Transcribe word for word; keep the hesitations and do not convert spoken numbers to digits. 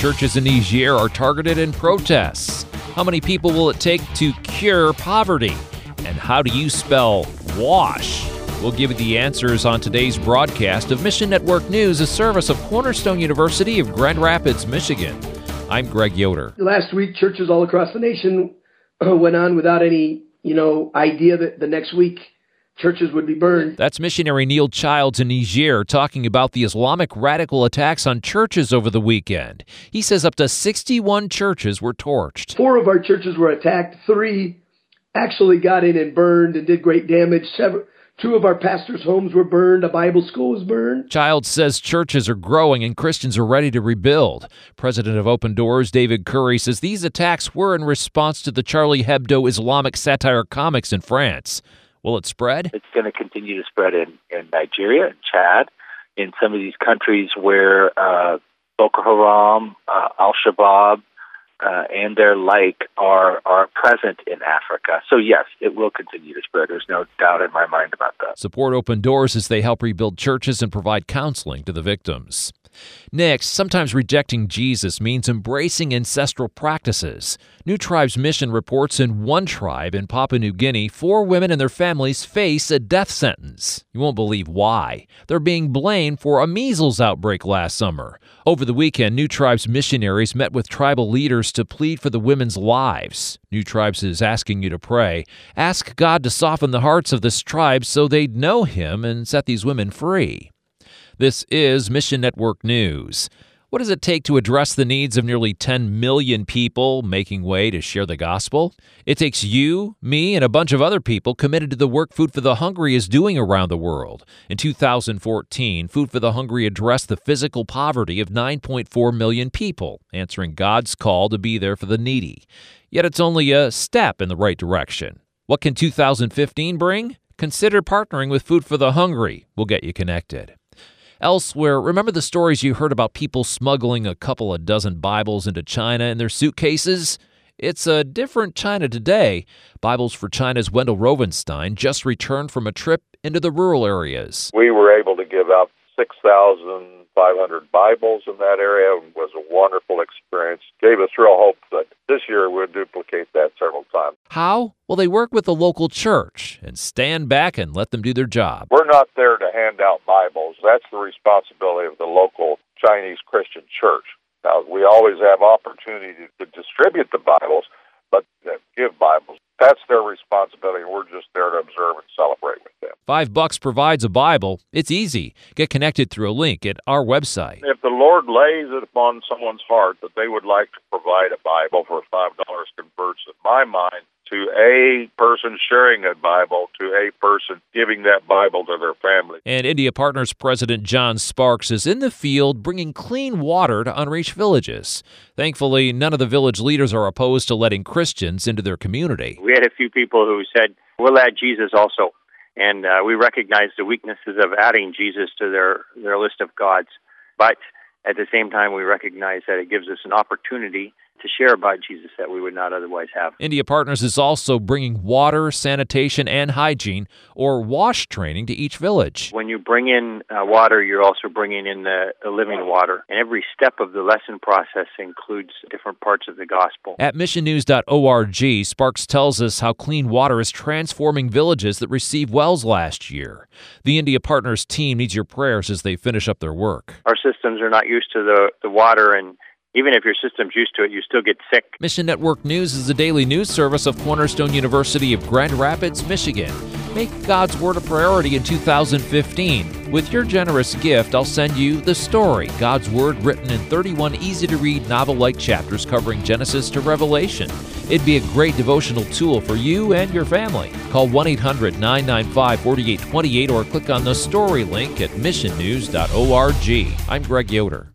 churches in Niger are targeted in protests. How many people will it take to cure poverty? And how do you spell wash? We'll give you the answers on today's broadcast of Mission Network News, a service of Cornerstone University of Grand Rapids, Michigan. I'm Greg Yoder. Last week, churches all across the nation went on without any, you know, idea that the next week churches would be burned. That's missionary Neil Childs in Niger talking about the Islamic radical attacks on churches over the weekend. He says up to sixty-one churches were torched. Four of our churches were attacked. Three actually got in and burned and did great damage. Seven, two of our pastors' homes were burned. A Bible school was burned. Childs says churches are growing and Christians are ready to rebuild. President of Open Doors, David Curry, says these attacks were in response to the Charlie Hebdo Islamic satire comics in France. Will it spread? It's going to continue to spread in, in Nigeria and Chad, in some of these countries where uh, Boko Haram, uh, Al-Shabaab, uh, and their like are are present in Africa. So yes, it will continue to spread. There's no doubt in my mind about that. Support Open Doors as they help rebuild churches and provide counseling to the victims. Next, sometimes rejecting Jesus means embracing ancestral practices. New Tribes Mission reports in one tribe in Papua New Guinea, four women and their families face a death sentence. You won't believe why. They're being blamed for a measles outbreak last summer. Over the weekend, New Tribes missionaries met with tribal leaders to plead for the women's lives. New Tribes is asking you to pray. Ask God to soften the hearts of this tribe so they'd know Him and set these women free. This is Mission Network News. What does it take to address the needs of nearly ten million people making way to share the gospel? It takes you, me, and a bunch of other people committed to the work Food for the Hungry is doing around the world. In two thousand fourteen, Food for the Hungry addressed the physical poverty of nine point four million people, answering God's call to be there for the needy. Yet it's only a step in the right direction. What can two thousand fifteen bring? Consider partnering with Food for the Hungry. We'll get you connected. Elsewhere, remember the stories you heard about people smuggling a couple of dozen Bibles into China in their suitcases? It's a different China today. Bibles for China's Wendell Rovenstein just returned from a trip into the rural areas. We were able to give out six thousand five hundred Bibles in that area. It was a wonderful experience. Gave us real hope that this year we'll duplicate that several times. How? Well, they work with the local church and stand back and let them do their job. We're not there to hand out Bibles. That's the responsibility of the local Chinese Christian church. Now, we always have opportunity to, to distribute the Bibles, but uh, give Bibles. That's their responsibility, and we're just there to observe and celebrate with them. Five bucks provides a Bible. It's easy. Get connected through a link at our website. If the Lord lays it upon someone's heart that they would like to provide a Bible for five dollars, converts, in my mind, to a person sharing a Bible to a person giving that Bible to their family. And India Partners President John Sparks is in the field bringing clean water to unreached villages. Thankfully, none of the village leaders are opposed to letting Christians into their community. We had a few people who said, we'll add Jesus also. And uh, we recognize the weaknesses of adding Jesus to their, their list of gods. But at the same time, we recognize that it gives us an opportunity to share about Jesus that we would not otherwise have. India Partners is also bringing water, sanitation, and hygiene, or WASH training to each village. When you bring in uh, water, you're also bringing in the, the living water. And every step of the lesson process includes different parts of the gospel. At mission news dot org, Sparks tells us how clean water is transforming villages that received wells last year. The India Partners team needs your prayers as they finish up their work. Our systems are not used to the, the water, and even if your system's used to it, you still get sick. Mission Network News is a daily news service of Cornerstone University of Grand Rapids, Michigan. Make God's Word a priority in two thousand fifteen. With your generous gift, I'll send you The Story, God's Word written in thirty-one easy-to-read novel-like chapters covering Genesis to Revelation. It'd be a great devotional tool for you and your family. Call one eight hundred nine nine five four eight two eight or click on the story link at mission news dot org. I'm Greg Yoder.